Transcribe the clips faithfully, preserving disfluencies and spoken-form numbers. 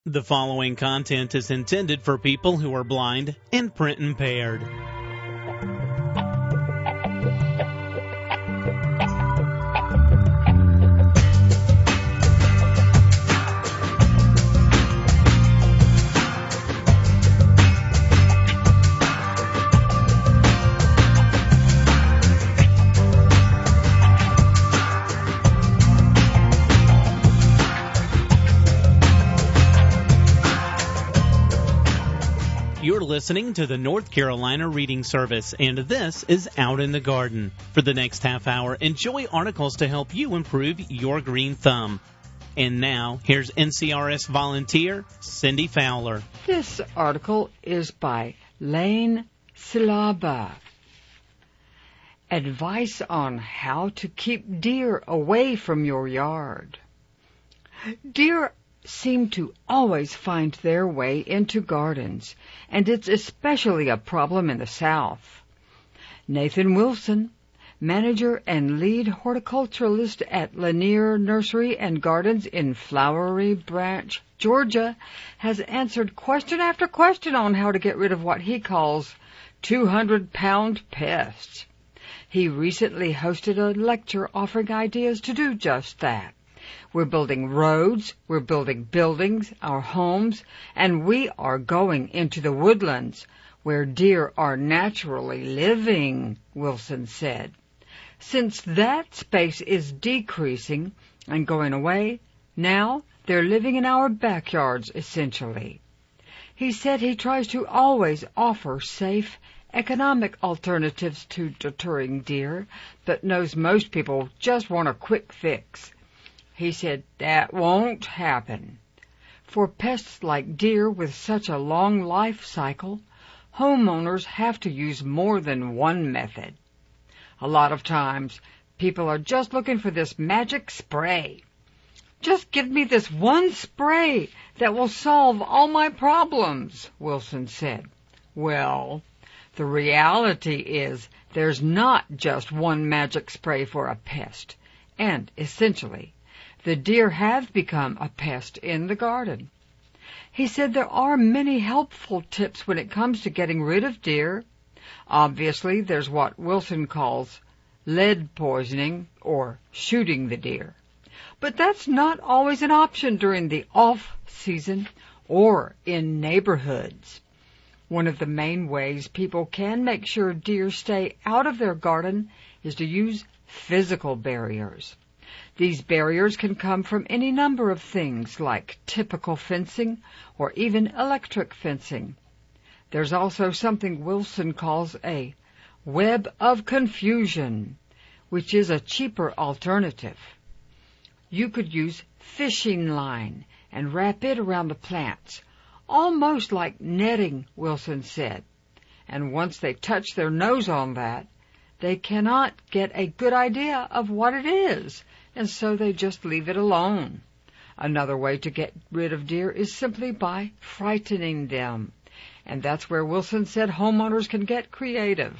The following content is intended for people who are blind and print impaired. You're listening to the North Carolina Reading Service, and this is Out in the Garden. For the next half hour, enjoy articles to help you improve your green thumb. And now, here's N C R S volunteer Cindy Fowler. This article is by Lane Silaba. Advice on how to keep deer away from your yard. Deer seem to always find their way into gardens, and it's especially a problem in the South. Nathan Wilson, manager and lead horticulturalist at Lanier Nursery and Gardens in Flowery Branch, Georgia, has answered question after question on how to get rid of what he calls two hundred pound pests. He recently hosted a lecture offering ideas to do just that. We're building roads, we're building buildings, our homes, and we are going into the woodlands where deer are naturally living, Wilson said. Since that space is decreasing and going away, now they're living in our backyards, essentially. He said he tries to always offer safe, economic alternatives to deterring deer, but knows most people just want a quick fix. He said that won't happen. For pests like deer with such a long life cycle, homeowners have to use more than one method. A lot of times, people are just looking for this magic spray. Just give me this one spray that will solve all my problems, Wilson said. Well, the reality is there's not just one magic spray for a pest, and essentially, the deer have become a pest in the garden. He said there are many helpful tips when it comes to getting rid of deer. Obviously, there's what Wilson calls lead poisoning or shooting the deer. But that's not always an option during the off-season or in neighborhoods. One of the main ways people can make sure deer stay out of their garden is to use physical barriers. These barriers can come from any number of things like typical fencing or even electric fencing. There's also something Wilson calls a web of confusion, which is a cheaper alternative. You could use fishing line and wrap it around the plants, almost like netting, Wilson said. And once they touch their nose on that, they cannot get a good idea of what it is, and so they just leave it alone. Another way to get rid of deer is simply by frightening them, and that's where Wilson said homeowners can get creative.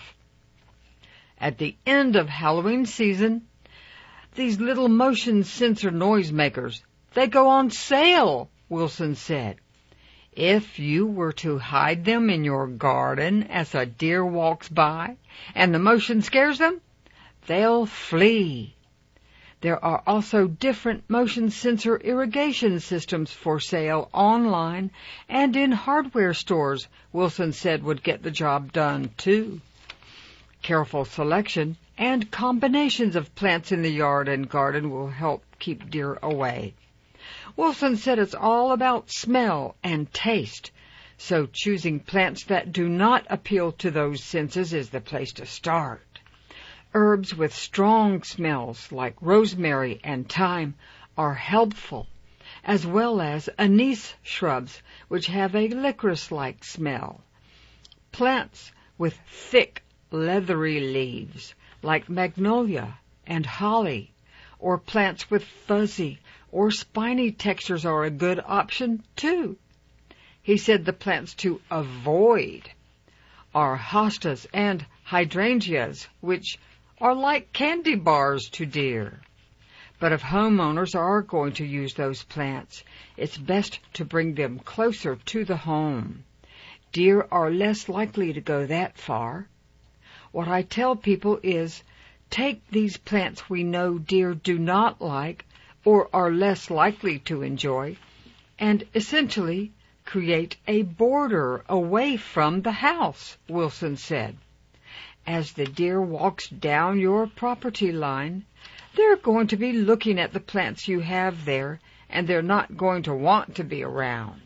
At the end of Halloween season, these little motion sensor noisemakers, they go on sale, Wilson said. If you were to hide them in your garden as a deer walks by and the motion scares them, they'll flee. There are also different motion sensor irrigation systems for sale online and in hardware stores, Wilson said would get the job done too. Careful selection and combinations of plants in the yard and garden will help keep deer away. Wilson said it's all about smell and taste, so choosing plants that do not appeal to those senses is the place to start. Herbs with strong smells like rosemary and thyme are helpful, as well as anise shrubs, which have a licorice-like smell. Plants with thick, leathery leaves, like magnolia and holly, or plants with fuzzy or spiny textures are a good option, too. He said the plants to avoid are hostas and hydrangeas, which are like candy bars to deer. But if homeowners are going to use those plants, it's best to bring them closer to the home. Deer are less likely to go that far. What I tell people is, take these plants we know deer do not like or are less likely to enjoy, and essentially create a border away from the house, Wilson said. As the deer walks down your property line, they're going to be looking at the plants you have there, and they're not going to want to be around.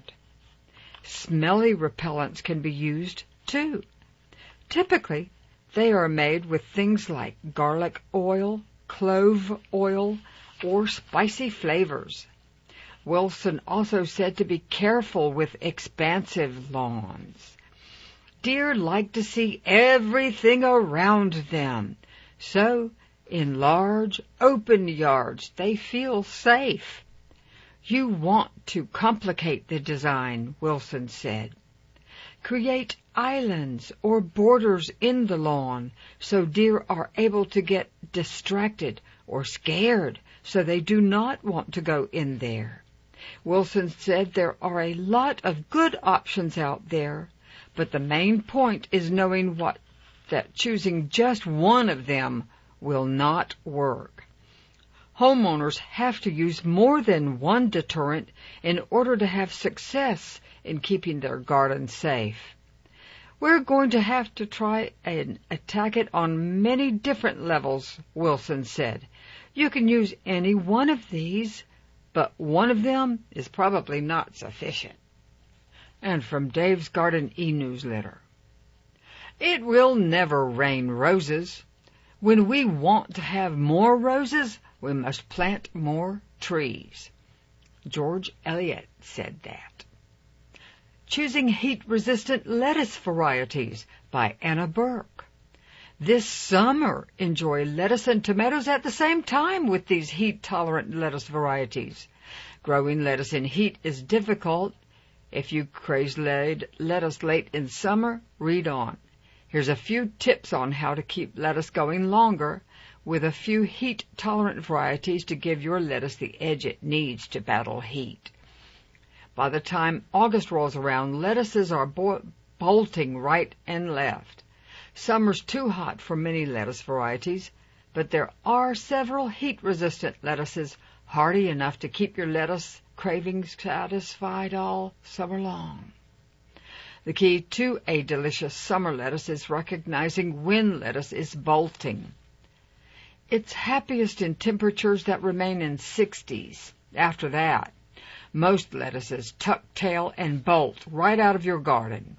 Smelly repellents can be used, too. Typically, they are made with things like garlic oil, clove oil, or spicy flavors. Wilson also said to be careful with expansive lawns. Deer like to see everything around them, so in large, open yards they feel safe. You want to complicate the design, Wilson said. Create islands or borders in the lawn so deer are able to get distracted or scared so they do not want to go in there. Wilson said there are a lot of good options out there, but the main point is knowing what that choosing just one of them will not work. Homeowners have to use more than one deterrent in order to have success in keeping their garden safe. We're going to have to try and attack it on many different levels, Wilson said. You can use any one of these, but one of them is probably not sufficient. And from Dave's Garden e-newsletter. It will never rain roses. When we want to have more roses, we must plant more trees. George Eliot said that. Choosing Heat-Resistant Lettuce Varieties by Anna Burke. This summer, enjoy lettuce and tomatoes at the same time with these heat-tolerant lettuce varieties. Growing lettuce in heat is difficult. If you crave lettuce late in summer, read on. Here's a few tips on how to keep lettuce going longer with a few heat-tolerant varieties to give your lettuce the edge it needs to battle heat. By the time August rolls around, lettuces are bo- bolting right and left. Summer's too hot for many lettuce varieties, but there are several heat-resistant lettuces hardy enough to keep your lettuce cravings satisfied all summer long. The key to a delicious summer lettuce is recognizing when lettuce is bolting. It's happiest in temperatures that remain in sixties. After that, most lettuces tuck tail and bolt right out of your garden.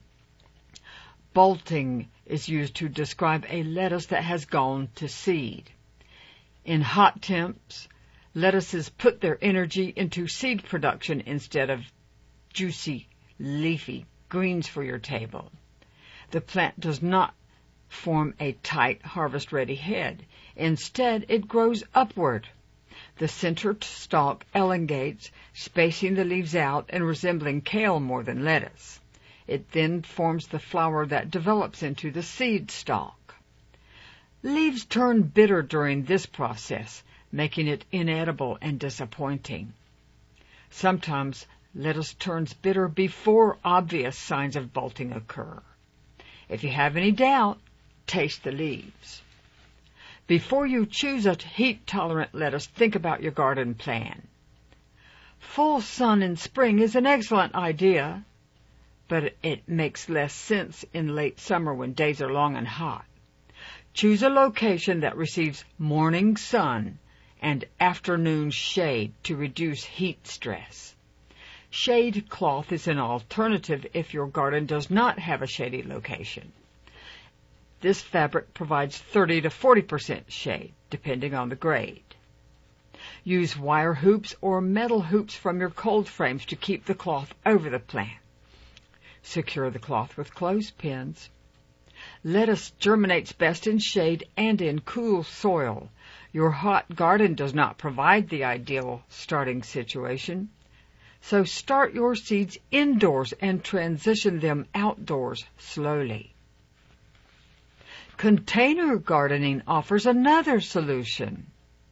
Bolting is used to describe a lettuce that has gone to seed. In hot temps, lettuces put their energy into seed production instead of juicy, leafy greens for your table. The plant does not form a tight, harvest-ready head. Instead, it grows upward. The center stalk elongates, spacing the leaves out and resembling kale more than lettuce. It then forms the flower that develops into the seed stalk. Leaves turn bitter during this process, making it inedible and disappointing. Sometimes lettuce turns bitter before obvious signs of bolting occur. If you have any doubt, taste the leaves. Before you choose a heat-tolerant lettuce, think about your garden plan. Full sun in spring is an excellent idea, but it makes less sense in late summer when days are long and hot. Choose a location that receives morning sun and afternoon shade to reduce heat stress. Shade cloth is an alternative if your garden does not have a shady location. This fabric provides thirty to forty percent shade, depending on the grade. Use wire hoops or metal hoops from your cold frames to keep the cloth over the plant. Secure the cloth with clothespins. Lettuce germinates best in shade and in cool soil. Your hot garden does not provide the ideal starting situation. So start your seeds indoors and transition them outdoors slowly. Container gardening offers another solution.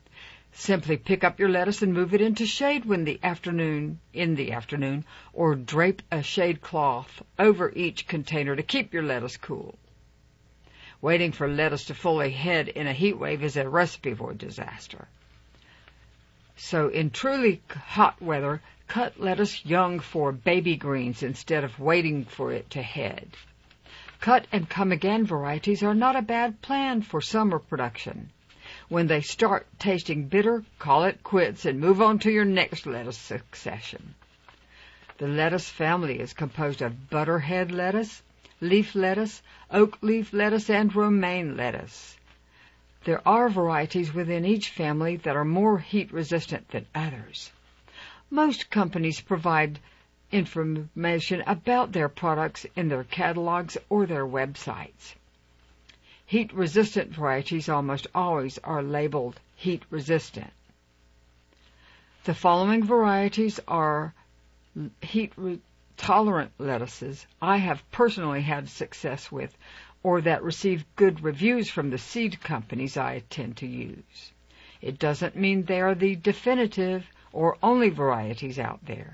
Simply pick up your lettuce and move it into shade when the afternoon, in the afternoon, or drape a shade cloth over each container to keep your lettuce cool. Waiting for lettuce to fully head in a heat wave is a recipe for disaster. So in truly hot weather, cut lettuce young for baby greens instead of waiting for it to head. Cut and come again varieties are not a bad plan for summer production. When they start tasting bitter, call it quits and move on to your next lettuce succession. The lettuce family is composed of butterhead lettuce, leaf lettuce, oak leaf lettuce, and romaine lettuce. There are varieties within each family that are more heat-resistant than others. Most companies provide information about their products in their catalogs or their websites. Heat-resistant varieties almost always are labeled heat-resistant. The following varieties are heat-tolerant lettuces I have personally had success with, or that receive good reviews from the seed companies I tend to use. It doesn't mean they are the definitive or only varieties out there.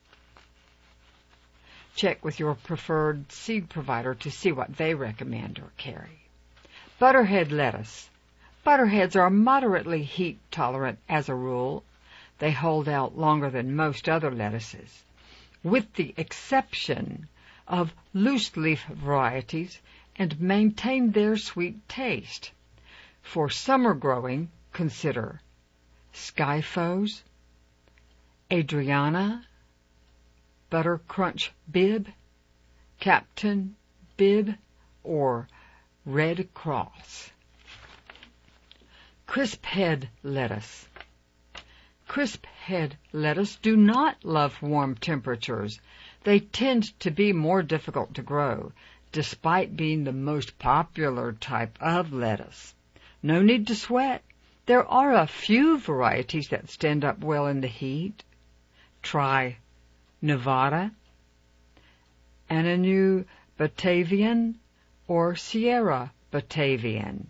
Check with your preferred seed provider to see what they recommend or carry. Butterhead lettuce. Butterheads are moderately heat tolerant as a rule. They hold out longer than most other lettuces, with the exception of loose leaf varieties, and maintain their sweet taste. For summer growing, consider Skyfoes, Adriana, Butter Crunch Bib, Captain Bib, or Red Cross. Crisp head lettuce. Crisp head lettuce do not love warm temperatures. They tend to be more difficult to grow, despite being the most popular type of lettuce. No need to sweat. There are a few varieties that stand up well in the heat. Try Nevada, Ananu Batavian, or Sierra Batavian.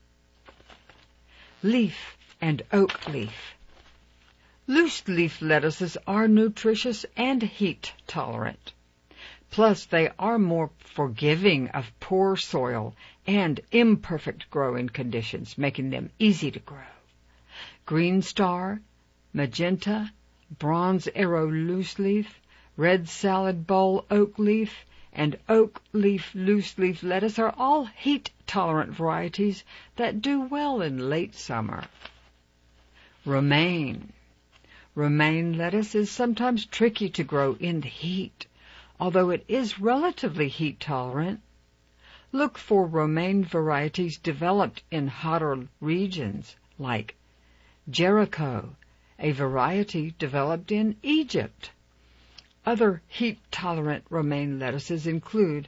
Leaf and oak leaf. Loose leaf lettuces are nutritious and heat tolerant. Plus, they are more forgiving of poor soil and imperfect growing conditions, making them easy to grow. Green Star, Magenta, Bronze Arrow loose leaf, Red Salad Bowl oak leaf, and oak leaf loose leaf lettuce are all heat-tolerant varieties that do well in late summer. Romaine. Romaine lettuce is sometimes tricky to grow in the heat, although it is relatively heat-tolerant. Look for romaine varieties developed in hotter regions, like Jericho, a variety developed in Egypt. Other heat-tolerant romaine lettuces include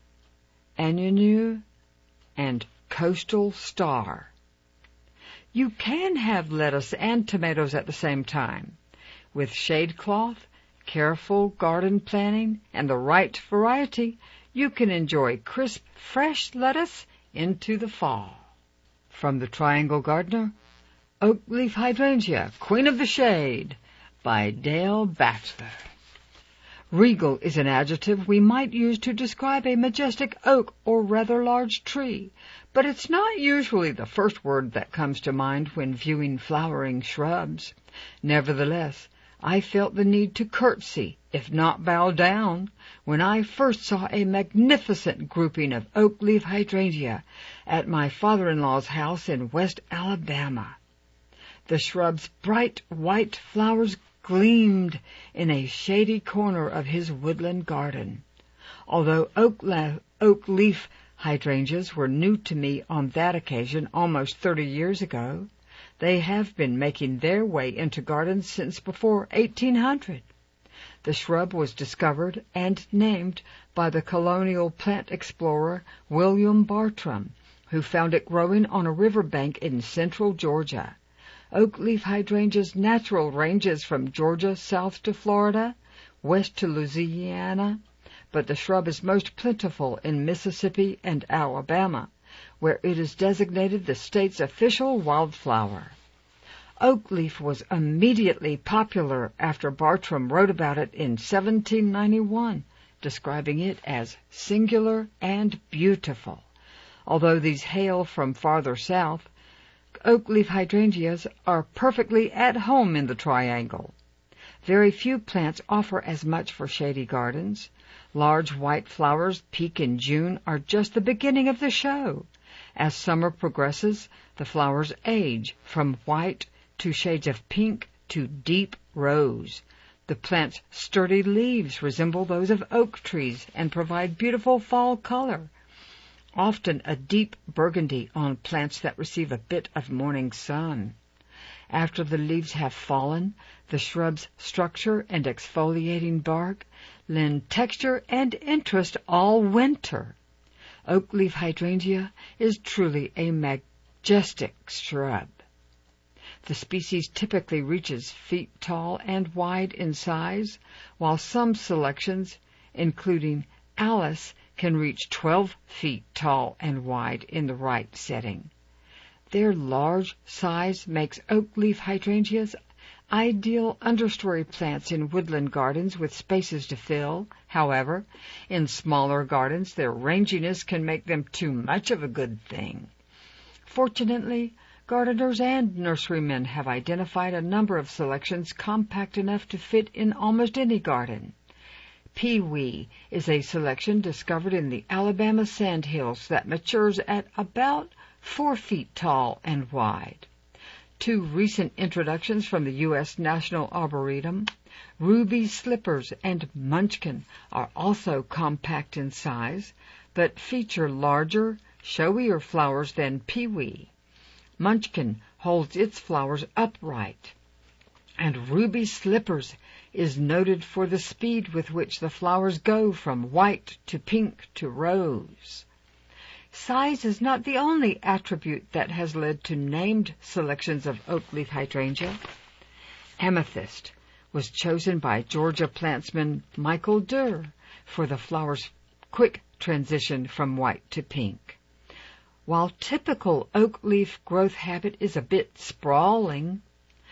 Ananu and Coastal Star. You can have lettuce and tomatoes at the same time. With shade cloth, careful garden planning, and the right variety, you can enjoy crisp, fresh lettuce into the fall. From the Triangle Gardener, Oak Leaf Hydrangea, Queen of the Shade, by Dale Batchelor. Regal is an adjective we might use to describe a majestic oak or rather large tree, but it's not usually the first word that comes to mind when viewing flowering shrubs. Nevertheless, I felt the need to curtsy, if not bow down, when I first saw a magnificent grouping of oak leaf hydrangea at my father-in-law's house in West Alabama. The shrub's bright white flowers gleamed in a shady corner of his woodland garden. Although oak, la- oak leaf hydrangeas were new to me on that occasion almost thirty years ago, they have been making their way into gardens since before eighteen hundred. The shrub was discovered and named by the colonial plant explorer William Bartram, who found it growing on a riverbank in central Georgia. Oak leaf hydrangea's natural ranges from Georgia south to Florida, west to Louisiana, but the shrub is most plentiful in Mississippi and Alabama, where it is designated the state's official wildflower. Oak leaf was immediately popular after Bartram wrote about it in seventeen ninety-one, describing it as singular and beautiful. Although these hail from farther south, oak leaf hydrangeas are perfectly at home in the Triangle. Very few plants offer as much for shady gardens. Large white flowers peak in June are just the beginning of the show. As summer progresses, the flowers age from white to shades of pink to deep rose. The plant's sturdy leaves resemble those of oak trees and provide beautiful fall color, often a deep burgundy on plants that receive a bit of morning sun. After the leaves have fallen, the shrub's structure and exfoliating bark lend texture and interest all winter. Oak leaf hydrangea is truly a majestic shrub. The species typically reaches feet tall and wide in size, while some selections, including Alice, can reach twelve feet tall and wide in the right setting. Their large size makes oak leaf hydrangeas ideal understory plants in woodland gardens with spaces to fill. However, in smaller gardens, their ranginess can make them too much of a good thing. Fortunately, gardeners and nurserymen have identified a number of selections compact enough to fit in almost any garden. Pee-wee is a selection discovered in the Alabama sandhills that matures at about four feet tall and wide. Two recent introductions from the U S National Arboretum, Ruby Slippers and Munchkin, are also compact in size, but feature larger, showier flowers than Pee-wee. Munchkin holds its flowers upright, and Ruby Slippers is noted for the speed with which the flowers go from white to pink to rose. Size is not the only attribute that has led to named selections of oak leaf hydrangea. Amethyst was chosen by Georgia plantsman Michael Durr for the flower's quick transition from white to pink. While typical oak leaf growth habit is a bit sprawling,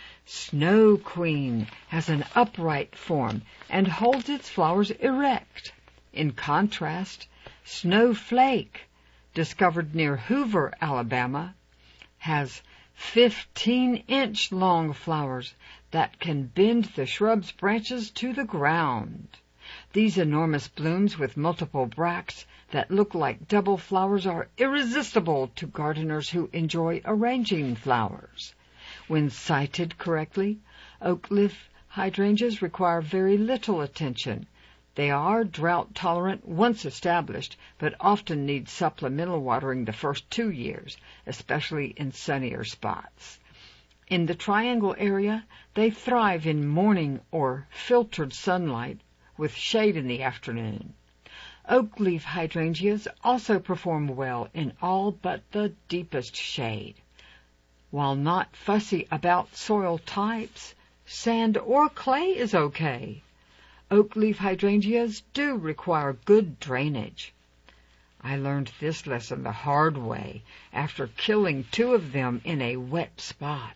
Snow Queen has an upright form and holds its flowers erect. In contrast, Snowflake, discovered near Hoover, Alabama, has fifteen-inch long flowers that can bend the shrub's branches to the ground. These enormous blooms with multiple bracts that look like double flowers are irresistible to gardeners who enjoy arranging flowers. When sited correctly, oak leaf hydrangeas require very little attention. They are drought-tolerant once established, but often need supplemental watering the first two years, especially in sunnier spots. In the Triangle area, they thrive in morning or filtered sunlight with shade in the afternoon. Oak leaf hydrangeas also perform well in all but the deepest shade. While not fussy about soil types, sand or clay is okay. Oak leaf hydrangeas do require good drainage. I learned this lesson the hard way after killing two of them in a wet spot.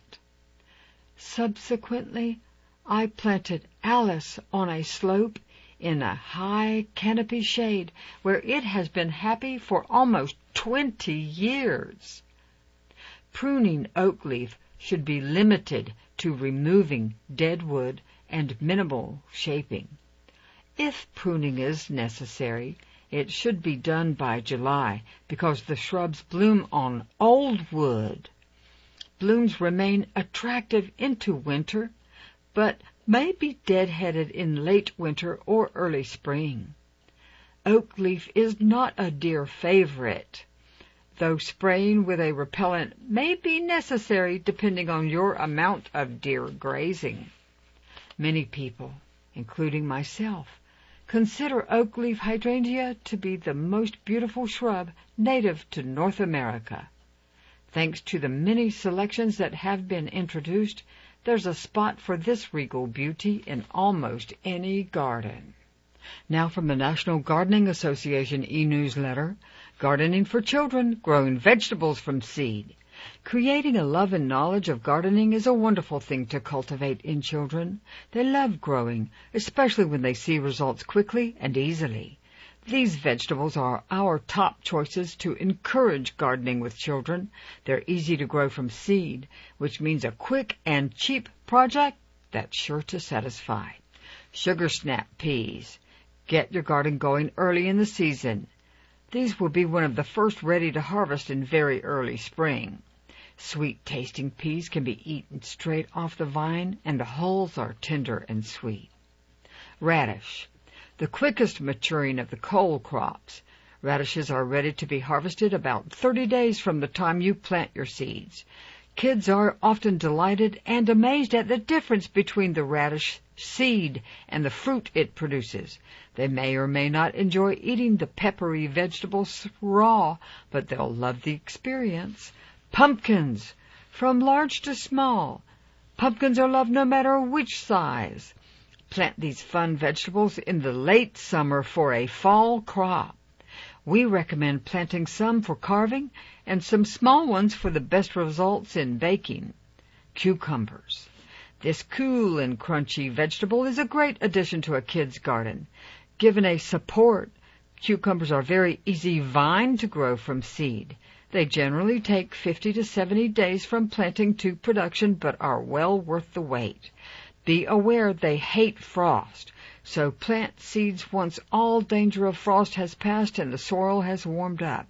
Subsequently, I planted Alice on a slope in a high canopy shade where it has been happy for almost twenty years. Pruning oak leaf should be limited to removing dead wood and minimal shaping. If pruning is necessary, it should be done by July because the shrubs bloom on old wood. Blooms remain attractive into winter, but may be dead-headed in late winter or early spring. Oak leaf is not a deer favorite, though spraying with a repellent may be necessary depending on your amount of deer grazing. Many people, including myself, consider oak leaf hydrangea to be the most beautiful shrub native to North America. Thanks to the many selections that have been introduced, there's a spot for this regal beauty in almost any garden. Now from the National Gardening Association e-newsletter, Gardening for Children, Growing Vegetables from Seed. Creating a love and knowledge of gardening is a wonderful thing to cultivate in children. They love growing, especially when they see results quickly and easily. These vegetables are our top choices to encourage gardening with children. They're easy to grow from seed, which means a quick and cheap project that's sure to satisfy. Sugar snap peas. Get your garden going early in the season. These will be one of the first ready to harvest in very early spring. Sweet-tasting peas can be eaten straight off the vine, and the hulls are tender and sweet. Radish. The quickest maturing of the cole crops. Radishes are ready to be harvested about thirty days from the time you plant your seeds. Kids are often delighted and amazed at the difference between the radish seed and the fruit it produces. They may or may not enjoy eating the peppery vegetables raw, but they'll love the experience. Pumpkins. From large to small. Pumpkins are loved no matter which size. Plant these fun vegetables in the late summer for a fall crop. We recommend planting some for carving and some small ones for the best results in baking. Cucumbers. This cool and crunchy vegetable is a great addition to a kid's garden. Given a support, cucumbers are very easy vine to grow from seed. They generally take fifty to seventy days from planting to production, but are well worth the wait. Be aware they hate frost, so plant seeds once all danger of frost has passed and the soil has warmed up.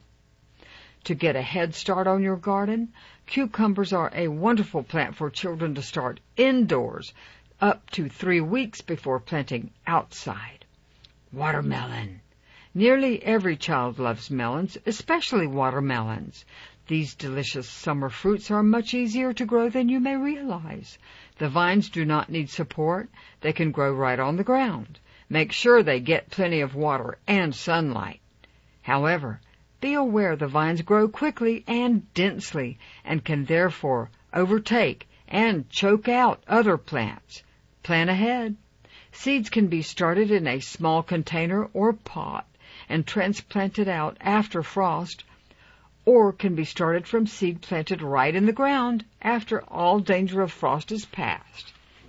To get a head start on your garden, cucumbers are a wonderful plant for children to start indoors up to three weeks before planting outside. Watermelon. Nearly every child loves melons, especially watermelons. These delicious summer fruits are much easier to grow than you may realize. The vines do not need support. They can grow right on the ground. Make sure they get plenty of water and sunlight. However, be aware the vines grow quickly and densely and can therefore overtake and choke out other plants. Plan ahead. Seeds can be started in a small container or pot and transplanted out after frost, or can be started from seed planted right in the ground after all danger of frost is past.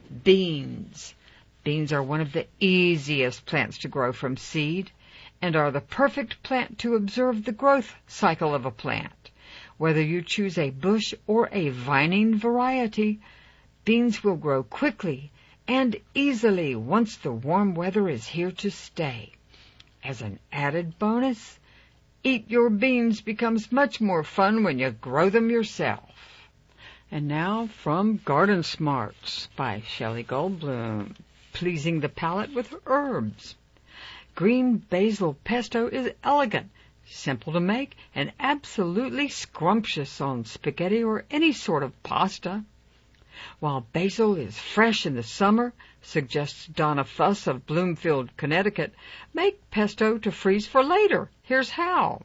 Beans. Beans are one of the easiest plants to grow from seed and are the perfect plant to observe the growth cycle of a plant. Whether you choose a bush or a vining variety, beans will grow quickly and easily once the warm weather is here to stay. As an added bonus, eat your beans becomes much more fun when you grow them yourself. And now from Garden Smarts by Shelley Goldblum, pleasing the palate with herbs. Green basil pesto is elegant, simple to make, and absolutely scrumptious on spaghetti or any sort of pasta. While basil is fresh in the summer, suggests Donna Fuss of Bloomfield, Connecticut, make pesto to freeze for later. Here's how.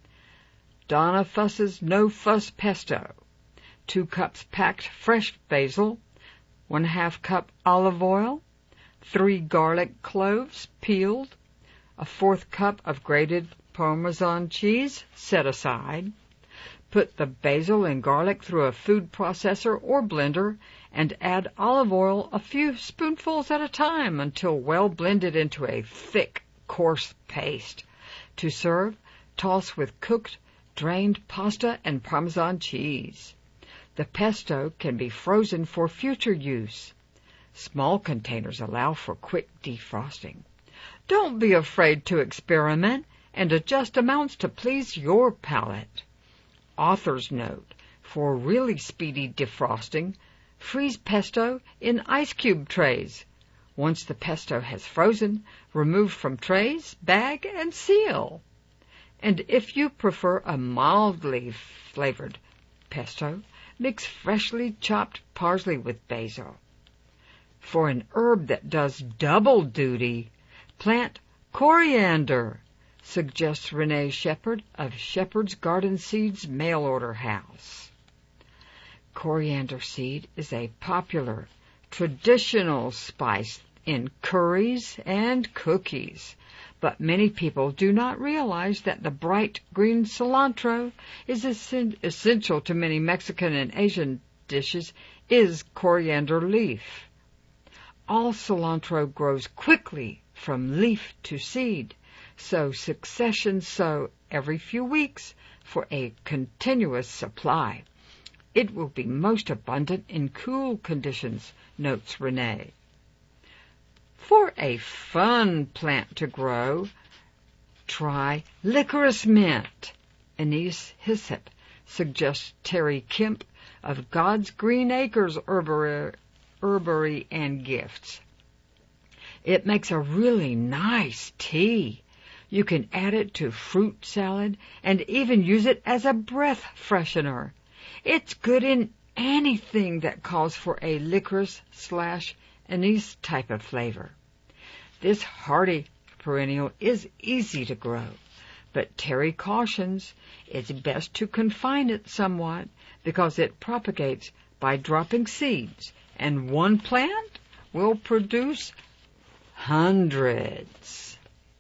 Donna Fuss's No Fuss Pesto. Two cups packed fresh basil, one half cup olive oil, three garlic cloves peeled, a fourth cup of grated Parmesan cheese set aside. Put the basil and garlic through a food processor or blender and add olive oil a few spoonfuls at a time until well blended into a thick, coarse paste. To serve, toss with cooked, drained pasta and Parmesan cheese. The pesto can be frozen for future use. Small containers allow for quick defrosting. Don't be afraid to experiment and adjust amounts to please your palate. Author's note, for really speedy defrosting, freeze pesto in ice cube trays. Once the pesto has frozen, remove from trays, bag, and seal. And if you prefer a mildly flavored pesto, mix freshly chopped parsley with basil. For an herb that does double duty, plant coriander, suggests Renee Shepard of Shepard's Garden Seeds mail-order house. Coriander seed is a popular, traditional spice in curries and cookies, But many people do not realize that the bright green cilantro is essential to many Mexican and Asian dishes is coriander leaf. All cilantro grows quickly from leaf to seed, so succession sow every few weeks for a continuous supply. It will be most abundant in cool conditions, notes Renee. For a fun plant to grow, try licorice mint. Anise Hyssop, suggests Terry Kemp of God's Green Acres Herbery, Herbery and Gifts. It makes a really nice tea. You can add it to fruit salad and even use it as a breath freshener. It's good in anything that calls for a licorice slash anise type of flavor. This hardy perennial is easy to grow, but Terry cautions it's best to confine it somewhat because it propagates by dropping seeds, and one plant will produce hundreds.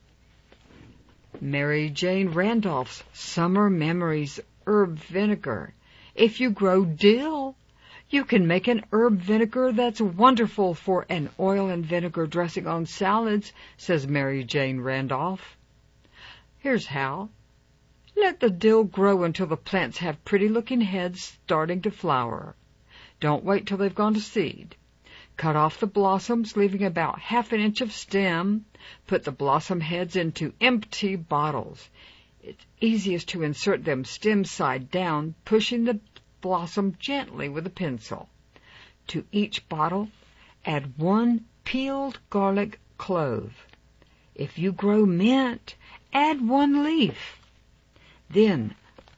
Mary Jane Randolph's Summer Memories Herb Vinegar. If you grow dill, you can make an herb vinegar that's wonderful for an oil and vinegar dressing on salads, says Mary Jane Randolph. Here's how. Let the dill grow until the plants have pretty-looking heads starting to flower. Don't wait till they've gone to seed. Cut off the blossoms, leaving about half an inch of stem. Put the blossom heads into empty bottles. It's easiest to insert them stem side down, pushing the blossom gently with a pencil. To each bottle, add one peeled garlic clove. If you grow mint, add one leaf. Then,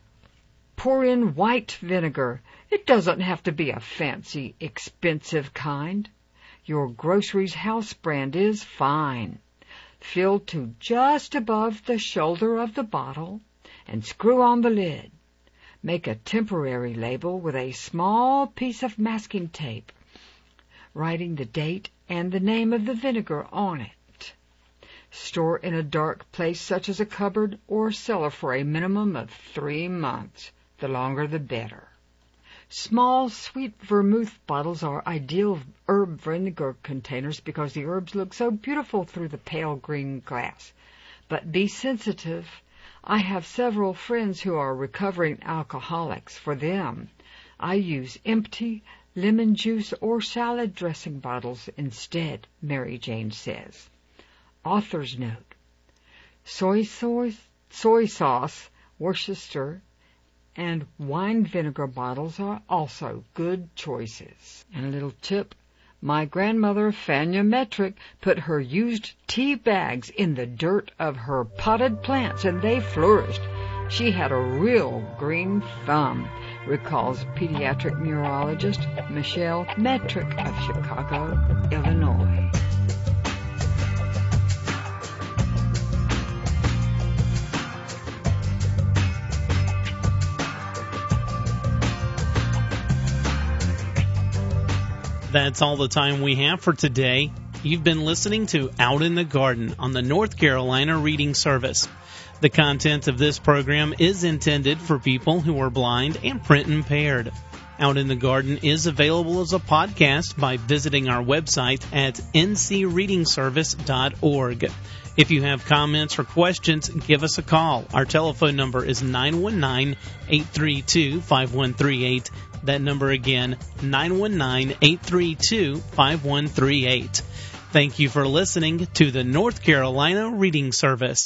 pour in white vinegar. It doesn't have to be a fancy, expensive kind. Your grocery's house brand is fine. Fill to just above the shoulder of the bottle and screw on the lid. Make a temporary label with a small piece of masking tape, writing the date and the name of the vinegar on it. Store in a dark place such as a cupboard or cellar for a minimum of three months. The longer the better. Small sweet vermouth bottles are ideal herb vinegar containers because the herbs look so beautiful through the pale green glass. But be sensitive. I have several friends who are recovering alcoholics. For them, I use empty lemon juice or salad dressing bottles instead, Mary Jane says. Author's note. Soy, soy, soy sauce, Worcester, and wine vinegar bottles are also good choices. And a little tip, my grandmother, Fania Metrick, put her used tea bags in the dirt of her potted plants, and they flourished. She had a real green thumb, recalls pediatric neurologist Michelle Metrick of Chicago, Illinois. That's all the time we have for today. You've been listening to Out in the Garden on the North Carolina Reading Service. The content of this program is intended for people who are blind and print impaired. Out in the Garden is available as a podcast by visiting our website at n c reading service dot org. If you have comments or questions, give us a call. Our telephone number is nine one nine, eight three two, five one three eight. That number again, nine one nine, eight three two, five one three eight. Thank you for listening to the North Carolina Reading Service.